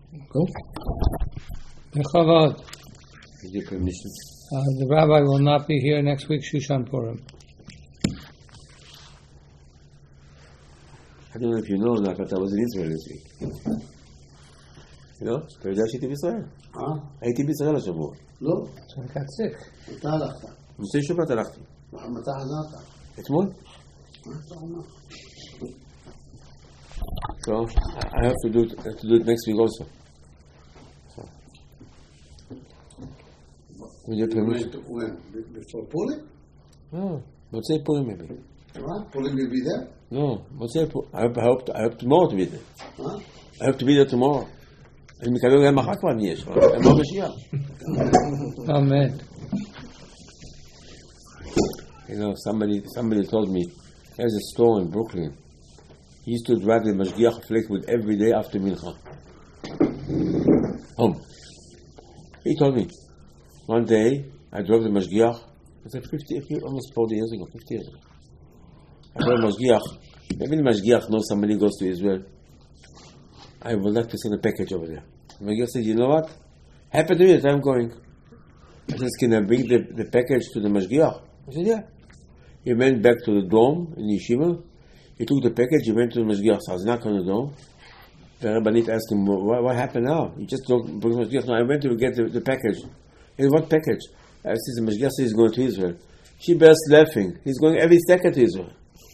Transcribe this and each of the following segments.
Go. Bechavod. With your permission. The rabbi will not be here next week, Shushan Purim. I don't know if you know or not, but I was in Israel this week. You know? אתה יודע שהייתי בישראל? הייתי בישראל השבוע. לא. So I got sick. מתי הלכת? מוצאי שבת הלכתי. מתי חזרת? אתמול? So, I have to do it next week also. So. With your permission. When? Before Purim? No, מוצאי פורים maybe. What? Purim will be there? No, מוצאי פורים. I hope tomorrow to be there. Huh? I have to be there tomorrow. אני מקווה גם מחר כבר נהיה שם. הם לא משיח. Amen. You know, somebody told me, there's a store in Brooklyn. He used to drive the Mashgiach flick with every day after Mincha. Home. He told me, one day, I drove the Mashgiach, it's like almost 40 years ago, 50 years ago. I drove Mashgiach. Maybe the Mashgiach knows somebody goes to Israel. I would like to send a package over there. The Mashgiach said, you know what? Happy to it, I'm going. I said, can I bring the package to the Mashgiach? I said, yeah. He went back to the dome in Yeshiva. He took the package, he went to the Mashgiach. So I was knocked on the dome. The Rabbanit asked him, what happened now? He just don't bring the Mashgiach. No, I went to get the package. He said, what package? I said, the Mashgiach said he's going to Israel. She burst laughing. He's going every second to Israel.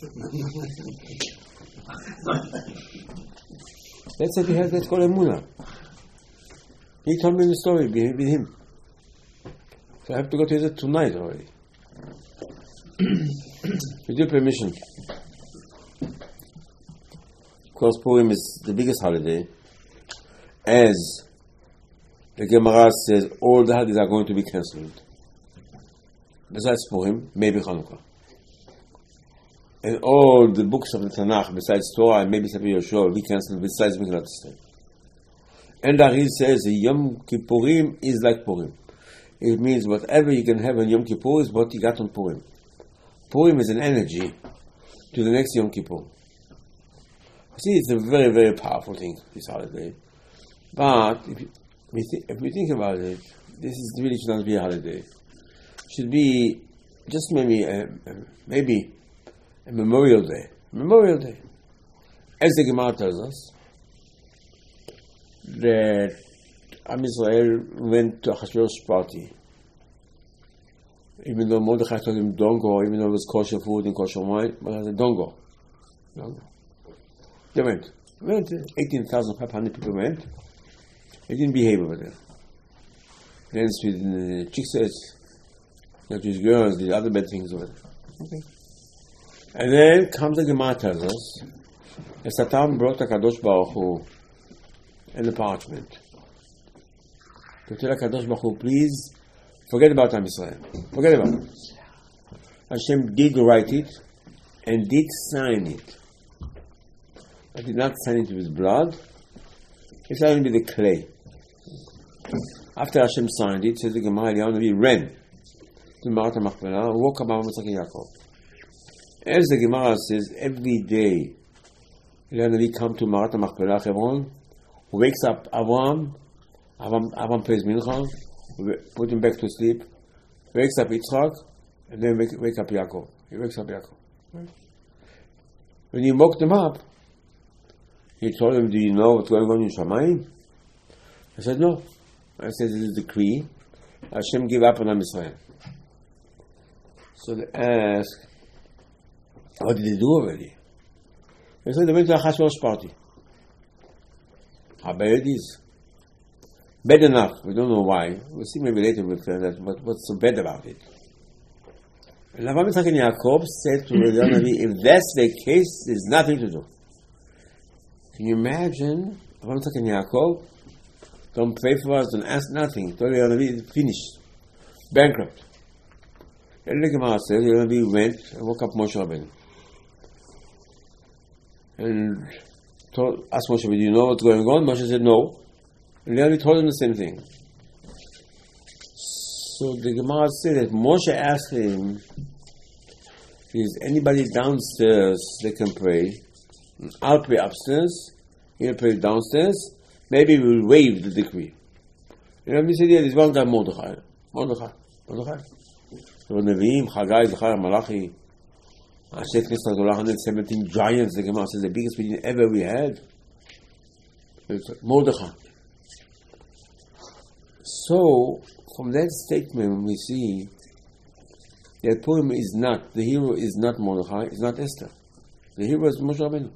That's what he has, that's called Emunah. He told me the story with him. So I have to go to Israel tonight already. With your permission. Of course, Purim is the biggest holiday. As the Gemara says, all the holidays are going to be cancelled. Besides Purim, maybe Hanukkah. And all the books of the Tanakh, besides Torah and maybe Sefer Yoshua, will be cancelled besides Megillat Esther. And Arizal says, Yom Kippurim is like Purim. It means whatever you can have on Yom Kippur is what you got on Purim. Purim is an energy to the next Yom Kippur. See, it's a very, very powerful thing, this holiday. But if we think about it, this is really should not be a holiday. It should be just maybe a Memorial Day. Memorial Day. As the Gemara tells us, that Am Yisrael went to Achashverosh's party. Even though Mordechai told him don't go, even though it was kosher food and kosher wine, but I said don't go. Don't go. They went. 18,500 people went. They didn't behave over there. Then with chicks, not with girls, the other bad things over there. Okay. And then comes the Gemara tells us, the Satan brought the Kadosh Baruch Hu and the parchment. To tell Kadosh Baruch Hu, please forget about Am Yisrael. Forget about it. Hashem did write it and did sign it. I did not sign it with blood. He signed it with the clay. After Hashem signed it, says the Gemara, Eliyahu Navi ran to Marat HaMachpelah and woke up Yitzchak and Yaakov. As the Gemara says, every day Eliyahu Navi come to Marat HaMachpelah, Hebron, wakes up Avraham plays Mincha, put him back to sleep, wakes up Yitzchak, and then wake up Yaakov. He wakes up Yaakov. Right? When he woke them up, he told him, do you know what's going on in Shamayim? I said, no. I said, this is a decree. Hashem gave up on Am Yisrael. So they asked, what did they do already? They said, they went to a Achashverosh party. How bad it is. Bad enough. We don't know why. We'll see maybe later we'll tell that, but what's so bad about it? And Avraham, Yitzchak and Yaakov said to Eliyahu Navi, if that's the case, there's nothing to do. Can you imagine? Avraham, Yitzchak and Yaakov don't pray for us, don't ask nothing. Told Eliyahu Navi, finished. Bankrupt. And the Gemara says, Eliyahu Navi went and woke up Moshe Rabbeinu. And asked Moshe, do you know what's going on? Moshe said, no. And Eliyahu told him the same thing. So the Gemara said that Moshe asked him, is anybody downstairs that can pray? I'll pray upstairs, he'll pray downstairs, maybe we'll waive the decree. You know, this idea, there's one guy, Mordechai. There were Nevi'im, Chagai, Zechariah, Malachi, Asher Knesset Hagolah, 117 giants, the Gemara says, the biggest meeting ever we had. It's Mordechai. So, from that statement, we see that poem is not, the hero is not Mordechai, it's not Esther. The hero is Moshe Rabbeinu.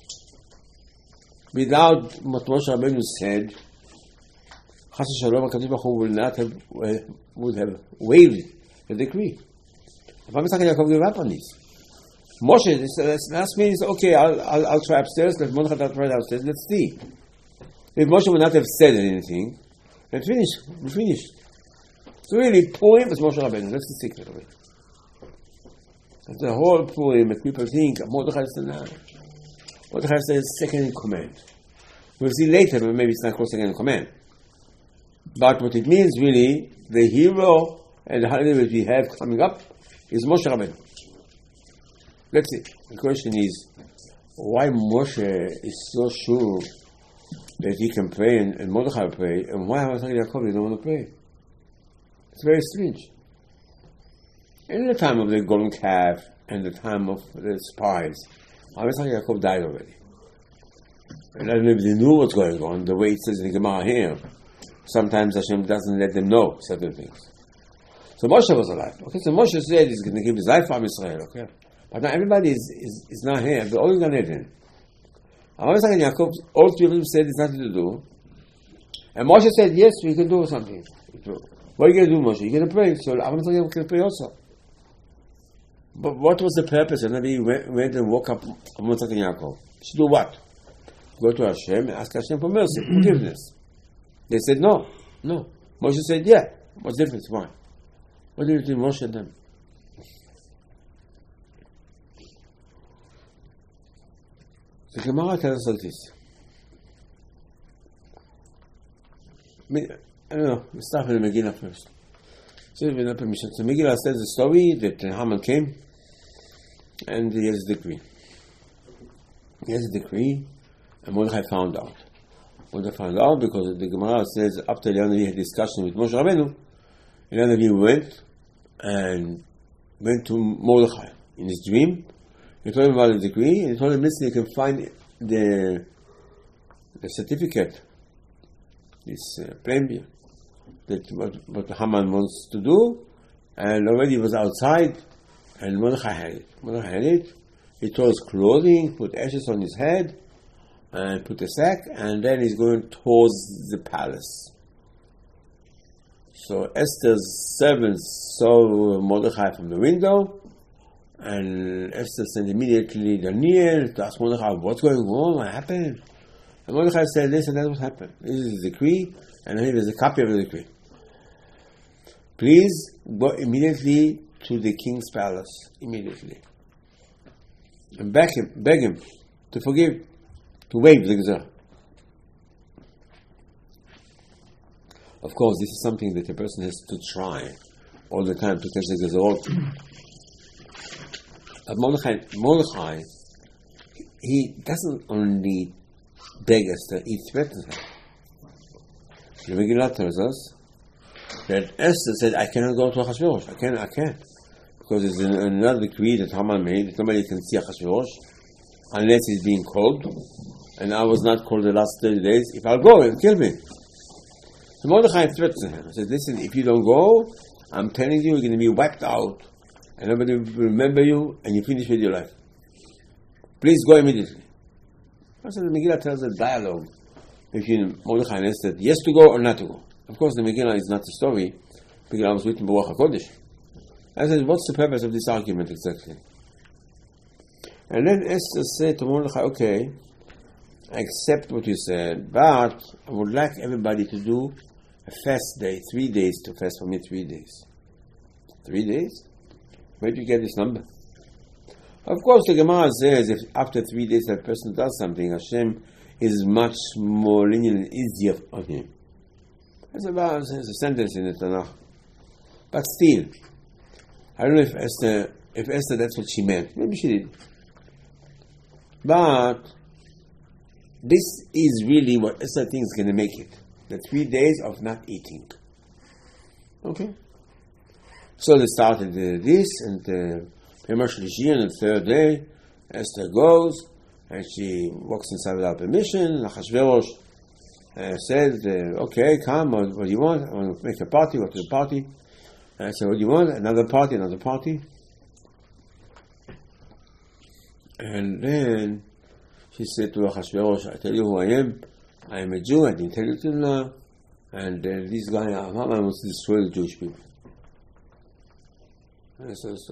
Without what Moshe Rabbeinu said, Chas Shalom, HaKadosh Baruch Hu would have waived the decree. Abraham Yitzchak and Yaakov gave up on this. Moshe, last means, okay, I'll try upstairs, let Mordechai try downstairs, let's see. If Moshe would not have said anything, let's finish, we finished. So really, Purim is Moshe Rabbeinu, that's the secret of it. That's the whole Purim that people think, Mordechai is the man. Mordechai is second in command. We'll see later, maybe it's not called second in command. But what it means really, the hero and the holiday that we have coming up is Moshe Rabbeinu. Let's see. The question is, why Moshe is so sure that he can pray and Mordechai pray, and why Yitzchak and Yaakov don't want to pray? It's very strange. In the time of the golden calf and the time of the spies, Yitzchak and Yaakov died already. And I don't know if they knew what's going on, the way it says in the Gemara here. Sometimes Hashem doesn't let them know certain things. So Moshe was alive. Okay, so Moshe said he's going to give his life for Israel. Okay, but now everybody is not here. They're all in Gan Eden. Yitzchak and Yaakov, all three of them said there's nothing to do. And Moshe said, yes, we can do something. What are you going to do, Moshe? You're going to pray. So Yitzchak and Yaakov can pray also. But what was the purpose? And then he went and woke up Yitzchak and Yaakov. To do what? Go to Hashem and ask Hashem for mercy, forgiveness. They said no. Moshe said, yeah. What's the difference? Why? What do you think Moshe and them? The Gemara tells us like this. I don't know, let's start with the Megillah first. So Megillah says the story that Haman came and he has a decree. And Mordechai found out. Mordechai found out because the Gemara says after the Yanavi had discussion with Moshe Rabbeinu, Yanavi went to Mordechai in his dream. He told him about the decree, and he told him, listen, you can find the certificate, this plan that what Haman wants to do, and already was outside, and Mordechai had it. He tore his clothing, put ashes on his head, and put a sack, and then he's going towards the palace. So Esther's servants saw Mordechai from the window, and Esther sent immediately Daniel to ask Mordechai, what's going on, what happened? And Mordechai said, listen, that's what happened. This is the decree, and here is a copy of the decree. Please go immediately to the king's palace, immediately. And beg him to forgive, to waive the Gezerah. Of course, this is something that a person has to try all the time to catch the Gezerot. But Mordechai, he doesn't only beg Esther, he threatens her. The Megillah tells us that Esther said, I cannot go to Achashverosh. I can't. Because there's another decree that Haman made that nobody can see Achashverosh unless he's being called. And I was not called the last 30 days. If I'll go, he'll kill me. So Mordechai threatens him. He says, listen, if you don't go, I'm telling you, you're going to be wiped out. And nobody will remember you, and you finish with your life. Please go immediately. So the Megillah tells a dialogue between Mordechai and Esther, yes to go or not to go. Of course, the Megillah is not the story. The Megillah was written by Ruach HaKodesh. I said, what's the purpose of this argument exactly? And then Esther said to Mordechai, okay, I accept what you said, but I would like everybody to do a fast day, 3 days to fast for me, 3 days. 3 days? Where did you get this number? Of course, the Gemara says if after 3 days that person does something, Hashem is much more lenient and easier on him. There's a sentence in the Tanakh. But still, I don't know if Esther that's what she meant. Maybe she did. But This is really what Esther thinks is going to make it. The 3 days of not eating. Okay? So they started this, and pretty much on the third day, Esther goes, and she walks inside without permission. Achashverosh said, okay, come, what do you want? I want to make a party, what is a party? And I said, what do you want? Another party. And then she said to Achashverosh, I tell you who I am. I am a Jew, I didn't tell you till now. And this guy, Haman, wants to destroy the Jewish people. And I said,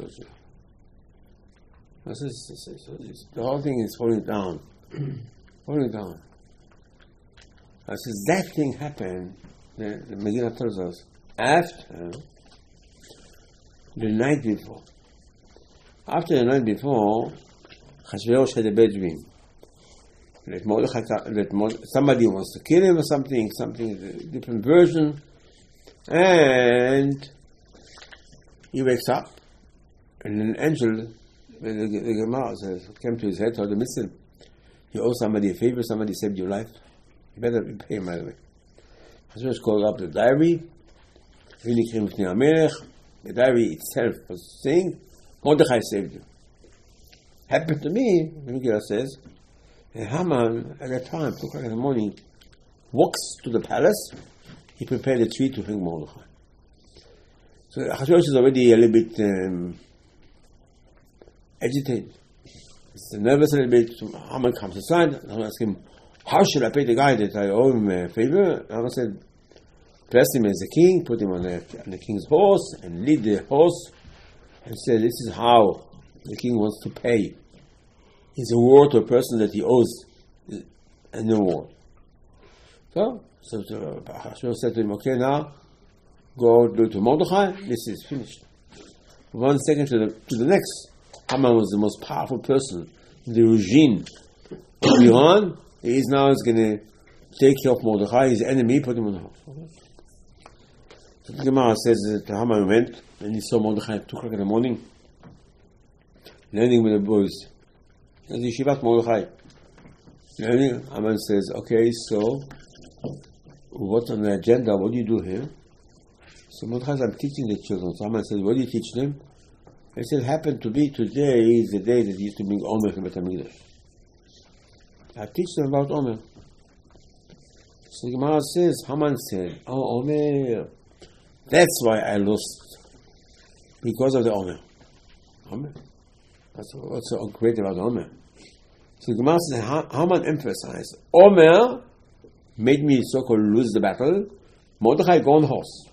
the whole thing is falling down. I says, that thing happened, the Megillah tells us, after the night before. After the night before, Achashverosh had a bad dream. Somebody wants to kill him or something, a different version, and he wakes up, and an angel, the Gemara says, came to his head, told him, listen, you owe somebody a favor, somebody saved your life, you better pay him right away. Achashverosh called up the diary, the diary itself was saying, Mordechai saved you. Happened to me, the Megillah says, and Haman, at that time, 2 o'clock in the morning, walks to the palace. He prepared a tree to hang Mordechai. So Achashverosh is already a little bit agitated. He's nervous a little bit. So Haman comes aside. Haman asks him, how should I pay the guy that I owe him a favor? Haman said, dress him as a king, put him on the king's horse, and lead the horse, and said, this is how the king wants to pay. His award to a person that he owes an award. So Achashverosh said to him, okay, now go do it to Mordechai. This is finished. 1 second to the next. Haman was the most powerful person in the regime of Iran. He is now going to take care of Mordechai, his enemy, put him on the horse. So the Gemara says that Haman went and he saw Mordechai at 2 o'clock in the morning, landing with the boys. As Yeshivat Mordechai. Haman says, okay, so what's on the agenda? What do you do here? So Mordechai says, I'm teaching the children. So Haman says, what do you teach them? He said, happened to be today is the day that he used to bring Omer to Beit HaMikdash. I teach them about Omer. So the Gemara says, Haman said, oh, Omer, that's why I lost. Because of the Omer. Omer? That's what's so great about Omer. So the Gemara says, Haman emphasized, Omer made me so-called lose the battle. Mordechai go on horse.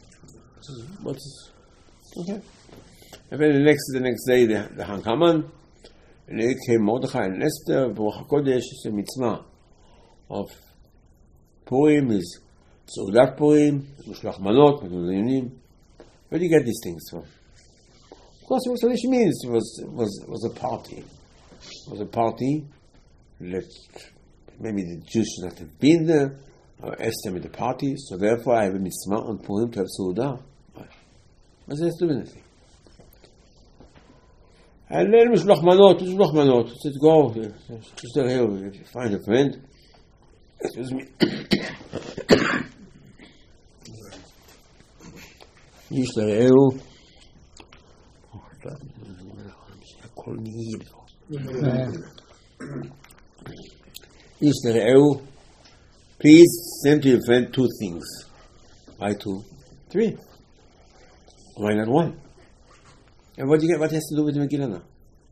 Okay. And then the next day they hung Haman, and they came Mordechai and Esther. Baruch HaKodesh is a mitzvah of Purim, is Seudat Purim, Mishloach Manot, where do you get these things from? Of course, what it means was a party. It was a party that maybe the Jews should not have been there, or Esther made the party, so therefore I have a mitzvah on Purim to have Seudah. What does that do with anything? And then Mishloach Manot, said, go, just here, find a friend. Excuse me. Yisrael. Yisrael, please send to your friend 2 things. Why 2? 3. Why not 1? And what has to do with Megillah now?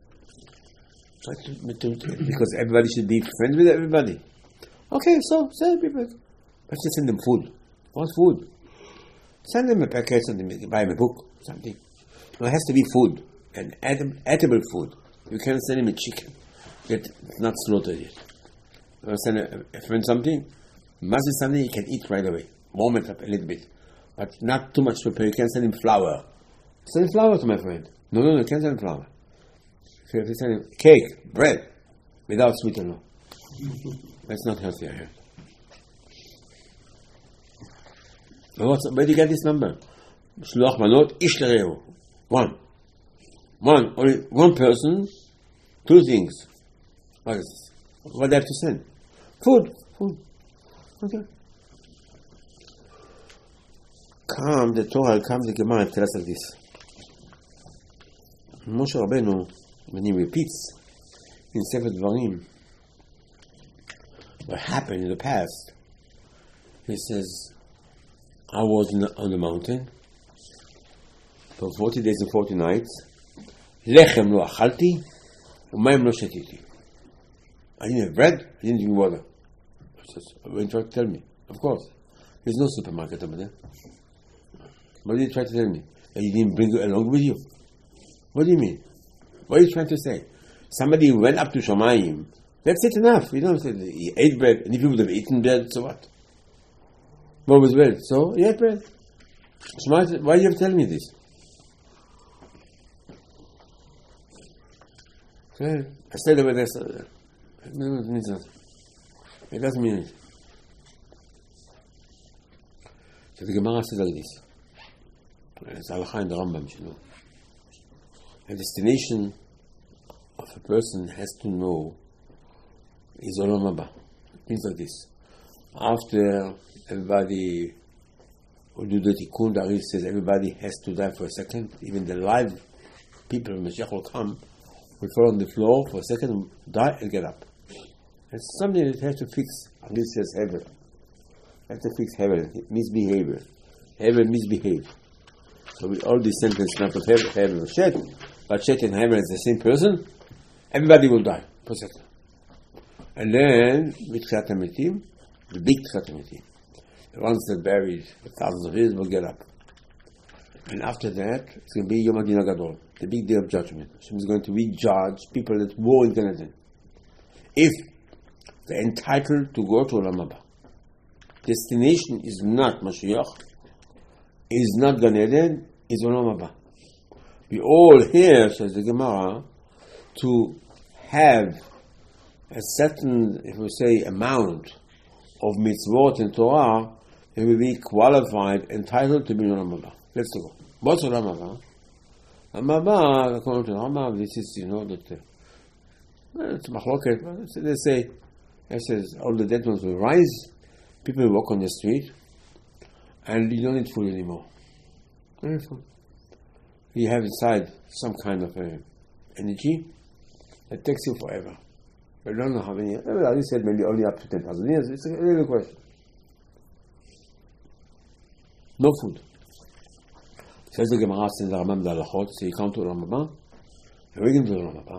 Because everybody should be friends with everybody. Okay, so send people. Let's just send them food. What's food? Send them a packet, buy them a book, something. No, it has to be food, and edible food. You can't send him a chicken that's not slaughtered yet. You want to send a friend something? Must be something he can eat right away. Warm it up a little bit, but not too much prepare. You can't send him flour. Send flour to my friend. No, you can't send flour. So if you send him cake, bread, without sweetener, that's not healthy, I heard. Where do you get this number? Shloach Manot, Ishtareu. 1. Only 1 person, 2 things. What is this? What do I have to send? Food. Okay. The Torah comes, the Gemara and tells us like this. Moshe Rabbeinu, when he repeats in Sefer Dvarim what happened in the past, he says, I was on the mountain for 40 days and 40 nights. Lechem lo achalti, umayim lo shetiti. I didn't have bread, I didn't drink water. What are you trying to tell me? Of course. There's no supermarket over there. What are you trying to tell me? That you didn't bring it along with you? What do you mean? What are you trying to say? Somebody went up to Shamayim. That's it enough. You don't say he ate bread, and if you would have eaten bread, so what? What was bread? So he ate bread. Why do you have to tell me this? Okay. I said over there. It doesn't mean it. So the Gemara says like this. It's Halacha in the Rambam, you know. A destination of a person has to know is Olam Haba. It means like this. After everybody will do the Tikkun, the Ari says everybody has to die for a second. Even the live people, Mashiach will come, will fall on the floor for a second, die and get up. It's something that has to fix. Ari says Hevel. Have to fix Hevel. Misbehavior. Hevel, misbehave. So with all these sentences not of Hevel and Shet, but Shet and Hevel is the same person, everybody will die for a second. And then, with Tchiat HaMetim, the big Tchiat HaMetim, the ones that buried for thousands of years will get up. And after that, it's going to be Yom HaDin HaGadol, the big day of judgment. Hashem is going to re-judge people that war in Gan Eden. If they're entitled to go to Olam Haba. Destination is not Mashiach, is not Gan Eden, is Olam Haba. We all here, says the Gemara, to have a certain, if we say, amount of mitzvot and Torah, and will be qualified, entitled to be in Olam Haba. Let's go. What's Olam Haba? Olam Haba, according to Rambam, this is, that it's machloket. They say, it says, all the dead ones will rise, people will walk on the street, and you don't need food anymore. Very fun. You have inside some kind of energy that takes you forever. I don't know how many. You said maybe only up to 10,000 years. It's a little question. No food. Says the Gemara, says the Rambam Dalachot, so you come to Olam Haba, and we're going to Olam Haba.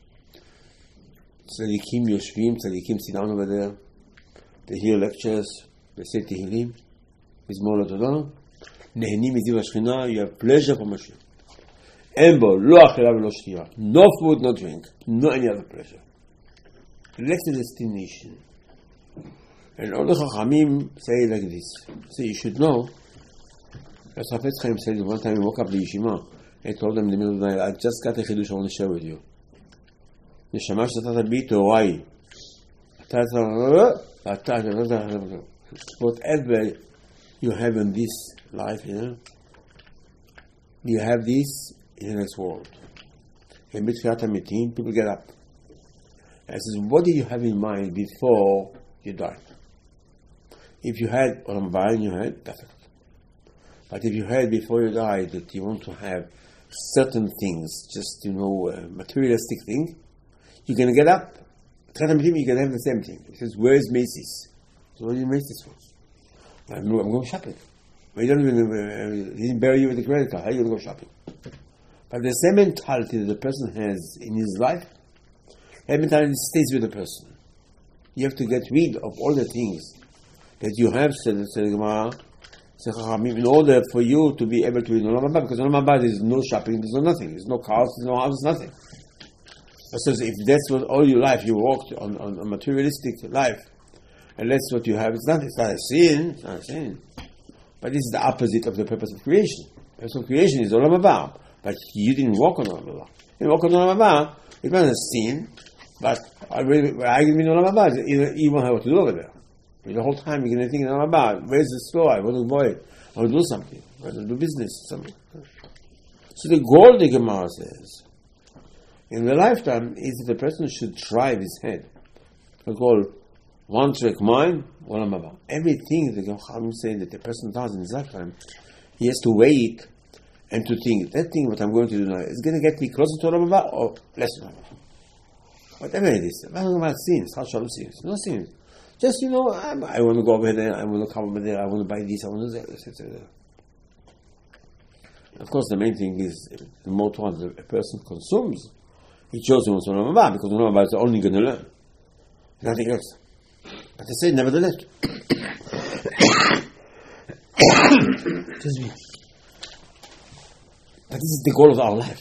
Tzadikim Yoshvim, Tzadikim sit down over there, they hear lectures, they say Tehillim, Mizmor LaTodah, Neheni Miziv HaShechina, you have pleasure from Hashem. Embo, Lo Achila V'Lo Shtiya, no food, no drink, no any other pleasure. That's the destination. And all the Chachamim say like this. So you should know, as Hafetz Chaim said, one time he woke up the Yeshiva, and told them in the middle of the night, I just got a Chidush I want to share with you. נשמה שאתה תביט תורה היא. Whatever you have in this life, you have this in the next world. In B'tchiat HaMetim, people get up. And says, what do you have in mind before you die? If you had Olam Haba in your head, perfect. But if you had before you die that you want to have certain things, just materialistic thing, you're going to get up. B'tchiat HaMetim, you're going to have the same thing. He says, where is Macy's? So what do you Macy's for? I'm going shopping. He didn't bury you with a credit card. How are you going to go shopping? But the same mentality that the person has in his life, that mentality stays with the person. You have to get rid of all the things that you have, said the Gemara, in order for you to be able to be in Olam Haba, because Olam Haba is no shopping, there's no nothing, there's no cars, there's no houses, nothing. So if that's what all your life you walked on a materialistic life, and that's what you have, it's not a sin, but this is the opposite of the purpose of creation. The purpose of creation is Olam Haba, but you didn't walk on Olam Haba. You walk on Olam Haba, it wasn't a sin, but I mean Olam Haba, you won't have what to do over there. The whole time you're going to think Olam Haba, where's the store? I want to buy it. I want to do something. I want to do business. Something. So the goal, the Gemara says, in the lifetime, is that the person should drive his head. The goal, one trick mind, olam haba. Everything that Chachamim say that the person does in his lifetime, he has to wait and to think, that thing what I'm going to do now is going to get me closer to olam haba or less to olam haba. Whatever it is. I'm not talking about sins, how shalom sins. No sins. Just, I want to go over there, I want to come over there, I want to buy this, I want to do that. Of course, the main thing is the more time a person consumes, he chose to olam haba because olam haba is only going to learn. Nothing else. But I say, nevertheless. Excuse me. But this is the goal of our life.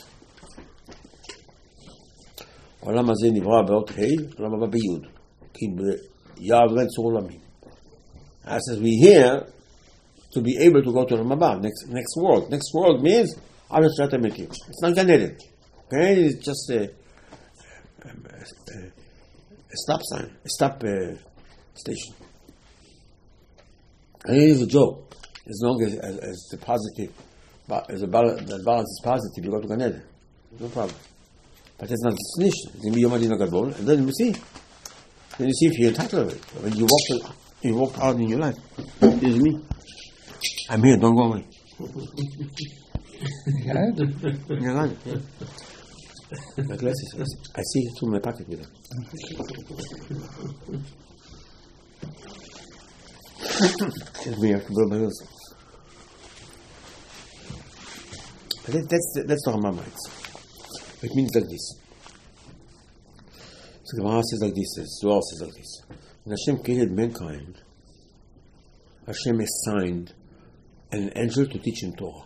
העולם הזה נברא באות ה', עולם הבא ביוד. כי בי"ו אין צור עולמים. As we here, to be able to go to עולם הבא, next world. Next world means, it's not Gan Eden. Gan Eden is just a stop sign, a stop station. And it is a joke. As long as the positive, as the balance is positive, you go to Gan Eden. No problem. But that's not the destination. It's going to be Yom Adin HaGadol, and then you see. Then you see if you're entitled to it. When you walk out in your life. Excuse me. I'm here, don't go away. Yeah. My glasses. I see through my pocket with them. Excuse me, I have to blow my nose. But that's the Ramah. It means like this. So the Gemara says like this, the Zohar says like this. When Hashem created mankind, Hashem assigned an angel to teach him Torah.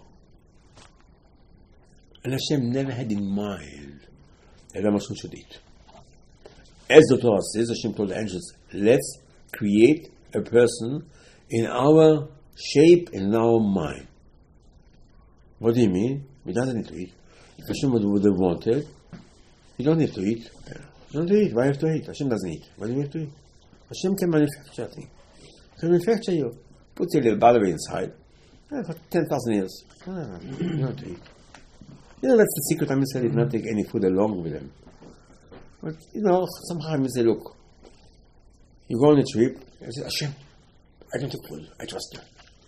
And Hashem never had in mind that Hashem should eat. As the Torah says, Hashem told the angels, let's create a person in our shape and in our mind. What do you mean? He doesn't need to eat. If Hashem would have wanted, you don't need to eat. You don't need to eat. Why have to eat? Hashem doesn't eat. Why do you have to eat? Hashem can manufacture a thing. He can manufacture you. Put a little battery inside. For 10,000 years. You don't have to eat. That's the secret. I said, not take any food along with them. But, somehow I say, look, you go on a trip, I say, Hashem, I don't take food. I trust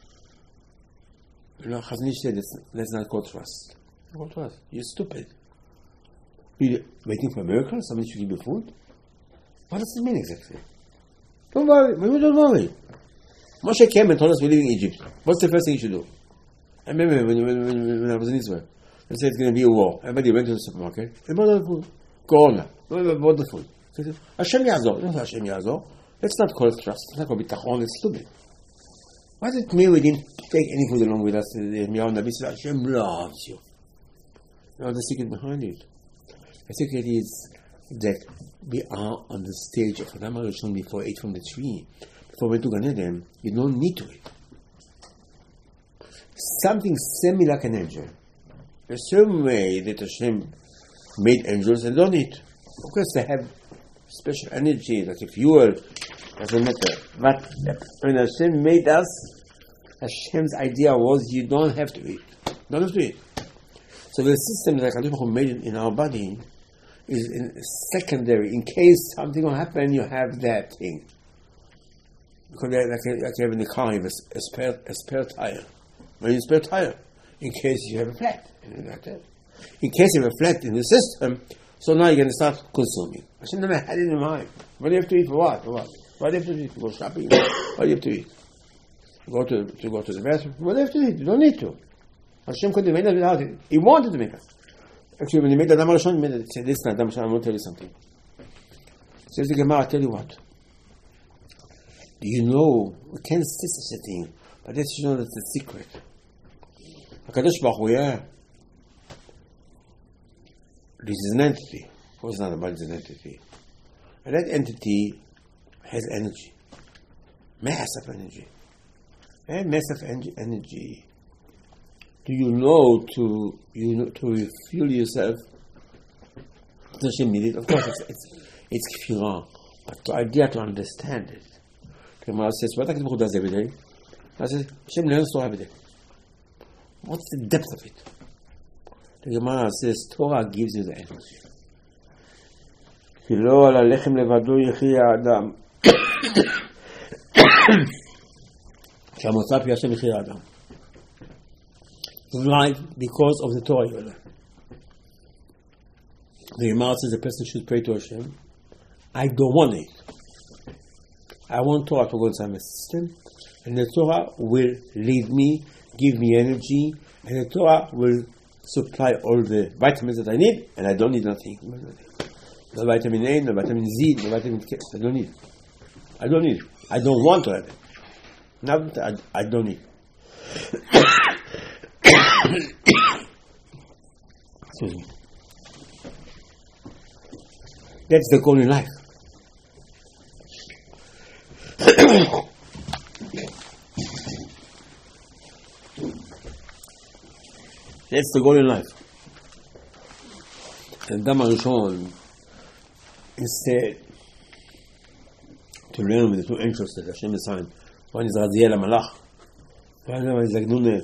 you. Chazon Ish said, let's not call trust. What was? You're stupid. You're waiting for a miracle? Somebody should give you food? What does it mean exactly? Don't worry. Maybe don't worry. Moshe came and told us we're leaving Egypt. What's the first thing you should do? I remember when I was in Israel. They said it's going to be a war. Everybody went to the supermarket. They bought the food. Corona. Bought the food. So they said, Hashem Yazor. Don't say Hashem Yazor. Let's not call it trust. Let's not call it bitachon. It's stupid. What does it mean we didn't take any food along with us? The Nabi said, Hashem loves you. The secret behind it. The secret is that we are on the stage of Adam HaRishon before ate from the tree. Before we went to Gan Eden, you don't need to eat. Something semi-like an angel. The same way that Hashem made angels, they don't eat. Of course, they have special energy, like a fuel, doesn't matter. But when Hashem made us, Hashem's idea was you don't have to eat. Don't have to eat. So the system that HaKadosh Baruch Hu made in our body is secondary. In case something will happen, you have that thing. Because like you have in the car, you have a spare tire. When you spare tire, in case you have a flat. In case you have a flat in the system, so now you're going to start consuming. Hashem never had it in mind. What do you have to eat for what? For what? What do you have to eat? To go shopping? What do you have to eat? To go to the bathroom? What do you have to eat? You don't need to. Hashem couldn't have made us without it. He wanted to make us. Actually, when he made Adam HaRishon, he made it. He said, listen, Adam HaRishon, I want to tell you something. Says the Gemara, I'll tell you what. Do you know, we can't say such a thing, but let's know that's the secret. HaKadosh Baruch Hu, this is an entity. Of course, it's not about an entity. And that entity has energy. Massive energy. And massive energy. Do you know to refuel yourself? Does Hashem need it? Of course, it's kfirah. But the idea to understand it. The Gemara says, what HaKadosh Baruch Hu does every day? I says, Hashem learns Torah every day. What's the depth of it? The Gemara says, Torah gives you the energy. כי לא על הלחם לבדו יחיה האדם, שהמוצא פי השם מחיר האדם. Life because of the Torah you learn. The Gemara says the person should pray to Hashem, I don't want it. I want Torah to go inside my system, and the Torah will lead me, give me energy, and the Torah will supply all the vitamins that I need, and I don't need nothing. No vitamin A, no vitamin Z, no vitamin K. I don't need. I don't need. I don't want to have it. Not, I don't need. Excuse me. That's the goal in life. That's the goal in life. And Adam HaRishon, instead, to learn with the two interests that Hashem assigned. One is Raziel HaMalach, one is Agnune.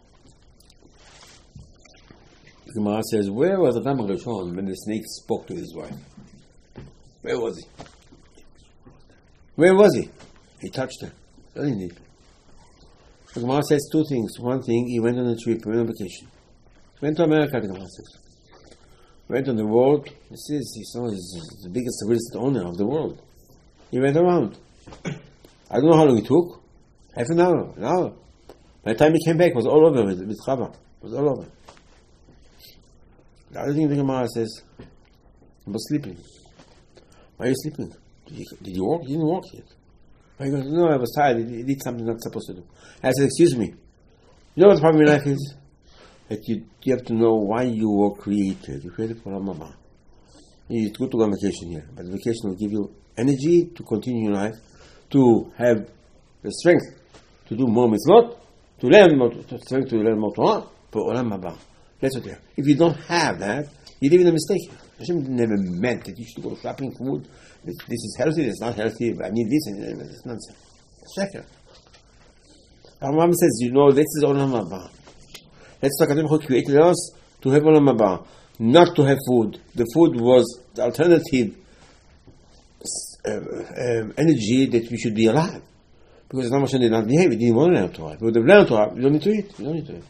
The Gemara says, where was Adam HaRishon when the snake spoke to his wife? Where was he? Where was he? He touched her, doesn't he? The Gemara says two things. One thing, he went on a trip, he went on vacation. He went to America, the Gemara says. Went on the world. He's the biggest real estate owner of the world. He went around. I don't know how long it took. Half an hour. By the time he came back, it was all over with Chava. It was all over. The other thing the Gemara says, he was sleeping. Why are you sleeping? Did you walk? You didn't walk yet. He goes, no, I was tired. He did something not supposed to do. I said, excuse me. You know what the problem in life is? That you have to know why you were created. You created for Olam Haba. It's good to go on vacation here, but vacation will give you energy to continue your life, to have the strength to do more mitzvot, to learn more, strength to learn more Torah for Olam Haba. That's what they are. If you don't have that, you live in a mistake. Hashem never meant that you should go shopping food. This is healthy, this is not healthy, I need this, and it's nonsense. Sheker. Our mom says, you know, this is Olam Haba. That's why Kadosh Baruch Hu created us to have Olam Haba, not to have food. The food was the alternative energy that we should be alive. Because Adam HaRishon did not behave, he didn't want to learn Torah. If we would have learned Torah, you don't need to eat. You don't need to eat.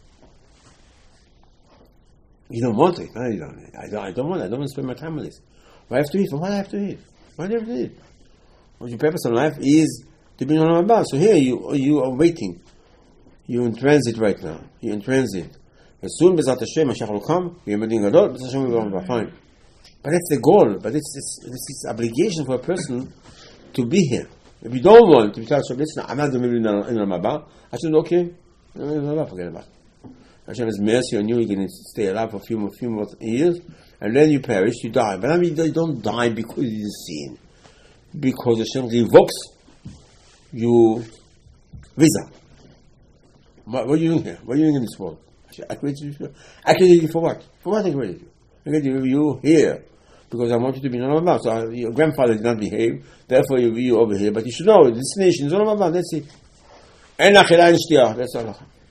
You don't want it. No, you don't. I don't want to spend my time on this. Why I have to eat? Why do I have to eat? Why do you have to eat? Well, your purpose in life is to be on Olam Haba. So here you are waiting. You're in transit right now. You're in transit. As soon as Hashem, Mashiach will come, you're Medin Gadol, B'ezrat Hashem will be fine. But that's the goal. But it's obligation for a person to be here. If you don't want to tell Hashem, listen, I'm not going to be in Olam Haba, Hashem, okay, forget about it. Hashem has mercy on you, you're going to stay alive for a few more years, and then you perish, you die. But I mean, you don't die because you didn't sin. Because Hashem revokes your visa. What are you doing here? What are you doing in this world? I created you for what? For what I created you? I created you here because I want you to be in Olam Haba. So your grandfather did not behave, therefore you over here. But you should know, this nation is Olam Haba, that's it. That's all.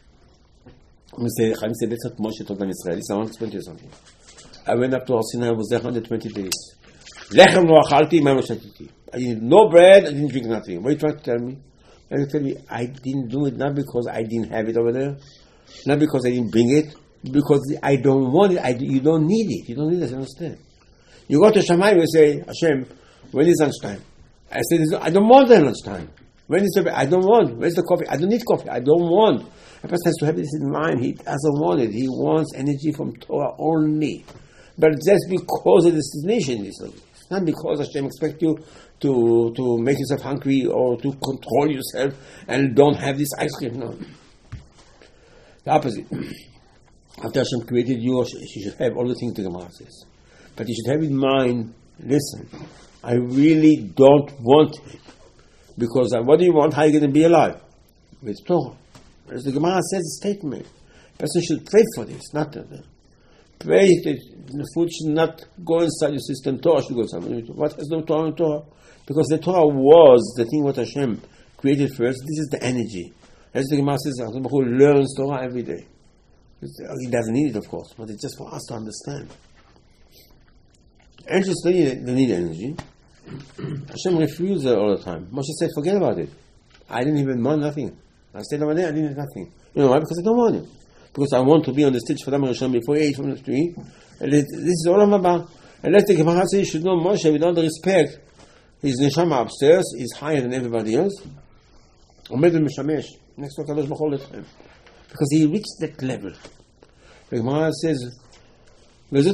Chaim said, that's what Moshe told them Israel. I want to explain to you something. I went up to Har Sinai, I was there 120 days. Lechem lo achalti, mayim lo shatiti. I didn't no bread, I didn't drink nothing. What are you trying to tell me? I tell you, I didn't do it not because I didn't have it over there, not because I didn't bring it, because I don't want it. You don't need it. You don't need it. Understand? You go to Shammai, you say, Hashem, when is lunchtime? I said, I don't want the lunchtime. When is the? I don't want. Where's the coffee? I don't need coffee. I don't want. A person has to have this in mind. He doesn't want it. He wants energy from Torah only. But just because of the destination, it's not because Hashem expects you to make yourself hungry or to control yourself and don't have this ice cream. No. The opposite. After Hashem created you, you should have all the things the Gemara says. But you should have in mind, listen, I really don't want it. Because what do you want? How are you going to be alive? With Torah. As the Gemara says, a statement. A person should pray for this, not pray that the food should not go inside your system. Torah should go inside. What has no Torah in Torah? Because the Torah was the thing what Hashem created first. This is the energy. As the Gemara says, who learns Torah every day. He doesn't need it, of course, but it's just for us to understand. Angels, they need energy. Hashem refused it all the time. Moshe said, forget about it. I didn't even want nothing. I stayed over there, I didn't have nothing. You know why? Because I don't want it. Because I want to be on the stage for Adam Hashem before he ate from the tree. And this is all I'm about. And let's think, if you should know Moshe with all the respect, his neshama upstairs is higher than everybody else. Omed Mishamesh, next to Kadosh Baruch all the time. Because he reached that level. The Gemara says, Moshe,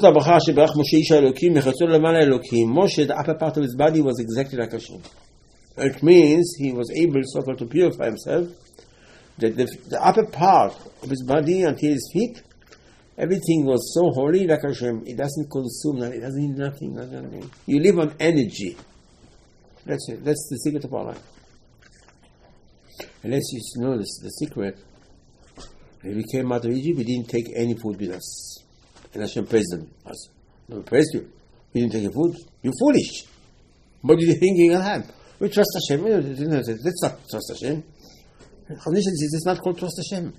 the upper part of his body was exactly like Hashem. It means he was able so to purify himself, that the upper part of his body until his feet, everything was so holy like Hashem. It doesn't consume, it doesn't need nothing. You live on energy. That's it. That's the secret of our life. Unless you know the secret, when we came out of Egypt, we didn't take any food with us. And Hashem praised us. No, praised you. You didn't take your food. You're foolish. What do you think you're going to have? We trust Hashem. Let's not trust Hashem. This is not called trust Hashem.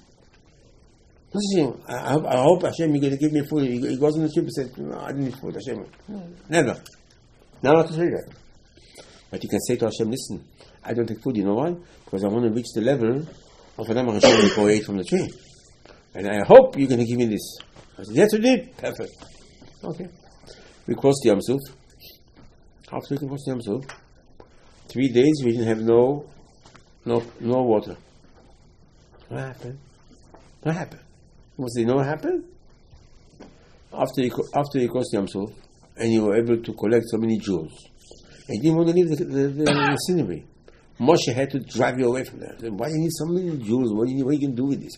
I hope Hashem, you're going to give me food. He goes in the ship and says, no, I didn't need food, Hashem. No, never. Not to say that. But you can say to Hashem, listen, I don't take food, you know why? Because I want to reach the level of Adam Hashem before I ate from the tree. And I hope you're going to give me this. I said, yes, we did. Perfect. Okay. We crossed the Yam Suf. After we crossed the Yam Suf, 3 days we didn't have no water. What happened? You know what happened? After you crossed the Yam Suf, and you were able to collect so many jewels, and you didn't want to leave the scenery. Moshe had to drive you away from there. Said, why do you need so many jewels? What are you going to do with this?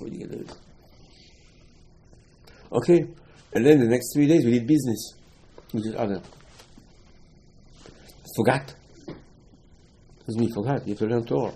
Okay, and then the next 3 days we did business with each other. Forgot. Because we forgot. You have to learn Torah.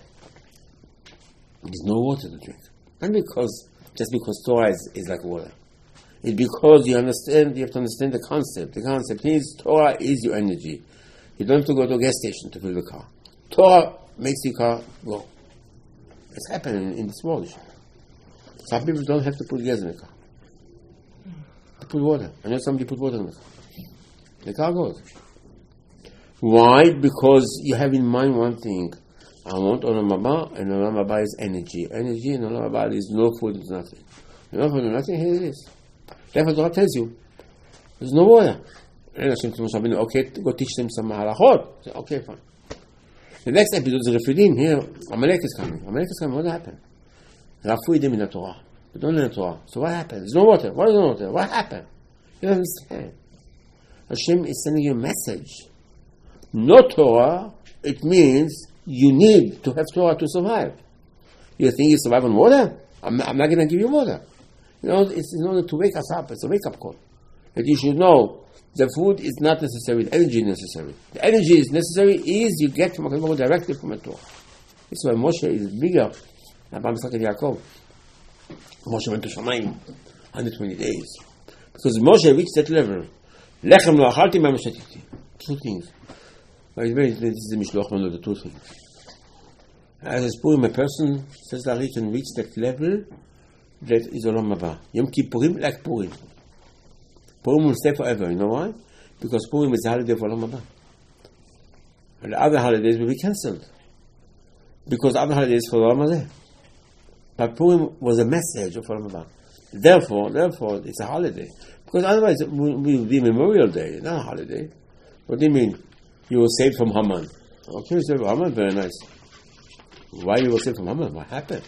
There's no water to drink. Not just because Torah is like water. It's because you have to understand the concept. The concept is Torah is your energy. You don't have to go to a gas station to fill the car. Torah makes your car go. It's happening in this world. Some people don't have to put gas in the car. They put water. I know somebody put water in the car. The car goes. Why? Because you have in mind one thing. I want Olam Haba, and Olam Haba is energy. Energy and Olam Haba is no food, is nothing. No food, nothing, here it is. Therefore, Torah tells you, there's no water. And Hashem told Moshe, okay, go teach them some halachot. Okay, fine. The next episode is Refidim. Here, Amalek is coming. What happened? Rafuidim in the Torah. They don't learn the Torah. So what happened? There's no water. Why is there no water? What happened? You don't understand. Hashem is sending you a message. No Torah, it means you need to have Torah to survive. You think you survive on water? I'm not going to give you water. You know, it's in order to wake us up. It's a wake-up call. That you should know the food is not necessary, the energy is necessary. The energy is necessary is you get from HaKadosh Baruch Hu directly from the Torah. This is why Moshe is bigger than Yaakov. Moshe went to Shamayim 120 days. Because Moshe reached that level. Lechem lo achalti ma'am shetiti. 2 things. This is the Mishloach Manu, the 2 things. As a Purim, a person says that he can reach that level, that is Olam Haba. Yom Kippurim like Purim. Purim will stay forever. You know why? Because Purim is the holiday for Olam Haba. And the other holidays will be cancelled. Because other holidays for Olam Haba. But Purim was a message of Olam Haba. Therefore, it's a holiday. Because otherwise it will be Memorial Day, not a holiday. What do you mean? You were saved from Haman. Okay, you saved from Haman, very nice. Why you were saved from Haman? What happened?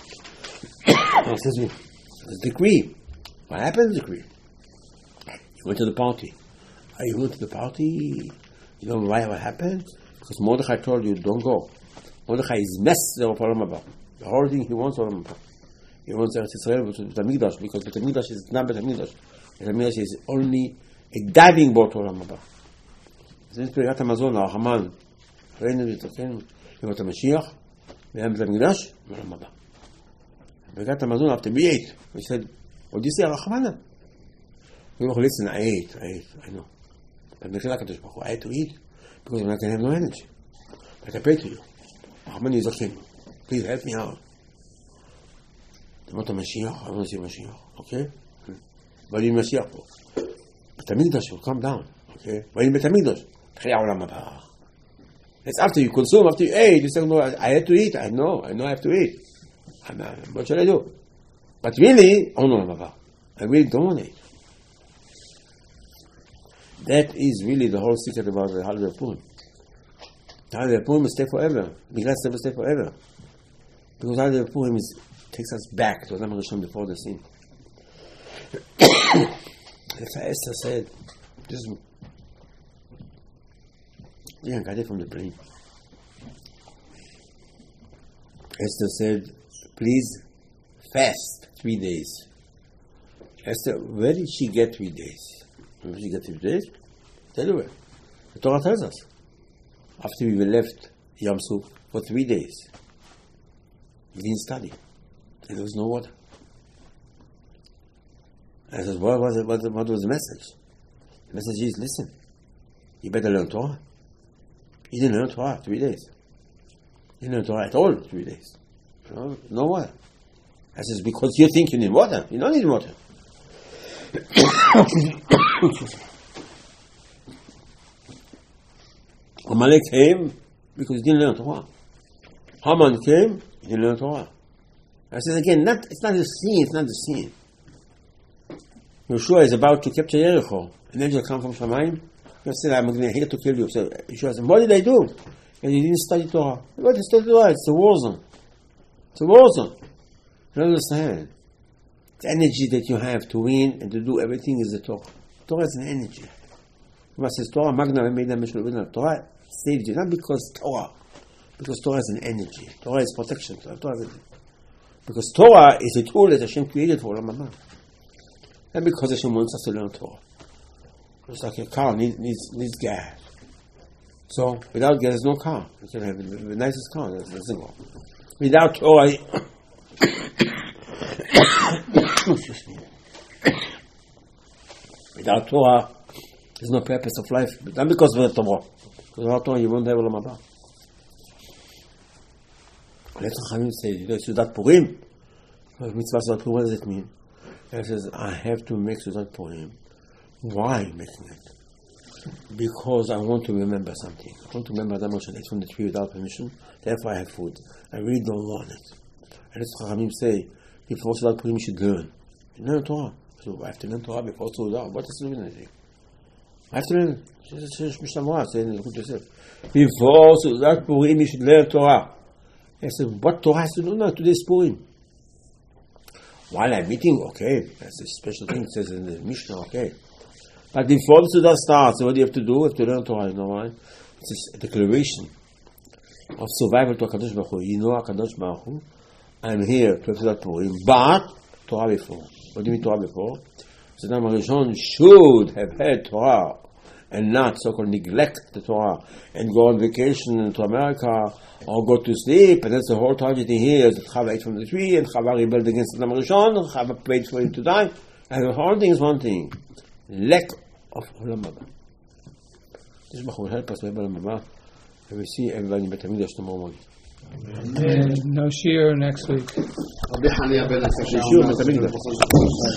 The decree. What happened to the decree? You went to the party. You went to the party. You know why? What happened? Because Mordechai told you, don't go. Mordechai is master of Olam Haba. The whole thing he wants Olam Haba. He wants Eretz Yisrael with Beit HaMikdash, because Beit HaMikdash is not Beit HaMikdash. Beit HaMikdash is only a diving board to Olam Haba. זה פרקת המזון, הרחמן, ראינו להתרחנו, לראות המשיח, והיה בית המקדש, מעולם הבא. פרקת המזון, after we ate, we said, what do you say, הרחמנה? We were listen, I ate, I know. But Mechila Kadosh Baruch Hu, I had to eat, because I'm not going to have no energy. But I pray to you. הרחמן יזכנו, please help me out. לראות המשיח, I want to see המשיח, okay? ואני משיח פה. בית המקדש will come down, okay? ואני בית המקדש. חיי העולם הבא. It's after you consume, after you ate, you say, no, I had to eat. I know I have to eat. What should I do? But really, I really don't want to eat. That is really the whole secret about the holiday of Purim. The holiday of Purim will stay forever. Megillat Esther will stay forever. Because the holiday of Purim takes us back to Adam Rishon before the sin. That's why Esther said, I got it from the brain. Esther said, please fast 3 days. Esther, where did she get 3 days? Where did she get 3 days? Tell you where. The Torah tells us. After we were left Yam Suf for 3 days, we didn't study. And there was no water. I said, what was the message? The message is, listen, you better learn Torah. You didn't learn Torah 3 days. You didn't learn Torah at all 3 days. No water. I says, because you think you need water. You don't need water. Amalek came because he didn't learn Torah. Haman came, he didn't learn Torah. I says again, it's not the scene, it's not the scene. Yeshua is about to capture Jericho. An angel comes from Shamayim. He said, I'm here to kill you. So Yeshua said, what did I do? And he didn't study Torah. What is study Torah? It's a war zone. It's a war zone. You don't understand. The energy that you have to win and to do everything is the Torah. Torah is an energy. When it says Torah, Magna V'Meida Mishlo, Torah saves you. Not because Torah is an energy. Torah is protection. Because Torah is a tool that Hashem created for Olam Haba. Not because Hashem wants us to learn Torah. It's like a car needs gas. So without gas, there's no car. You can have the nicest car. It doesn't go. Without Torah, without Torah, there's no purpose of life. Not because of the Torah. Because without Torah, you won't have Olam Haba. Let Chachamim say, Sudat Purim. Mitzvah Sudat Purim, what does it mean? He says, I have to make Sudat Purim. Why making it? Because I want to remember something. I want to remember that much I ate from the tree without permission. Therefore I have food. I really don't want it. And that's what Chachamim say. Before Sudat Purim, you should learn. You learn Torah. So I have to learn Torah before Sudat. What does it mean anything? I have to learn. Before Sudat Purim, you should learn Torah. I said, what Torah has to do now? Today's Purim. While I'm eating, okay. That's a special thing. It says in the Mishnah, okay. But before the Sudah starts, what do you have to do? You have to learn Torah, you know why? It's a declaration of survival to HaKadosh Baruch Hu. You know HaKadosh Baruch Hu, I'm here to have Sudat Purim, but Torah before. What do you mean Torah before? So Adam Rishon should have had Torah and not so-called neglect the Torah and go on vacation to America or go to sleep, and that's the whole tragedy here is that Chava ate from the tree and Chava rebelled against Adam Rishon and Chava prayed for him to die. And the whole thing is one thing. Lack of Olam Haba. This will help us to have Olam Haba. And we see everybody in Bet HaMikdash tomorrow morning. No shiur next week. רבי חניה בן הקשה. שיעור Bet HaMikdash.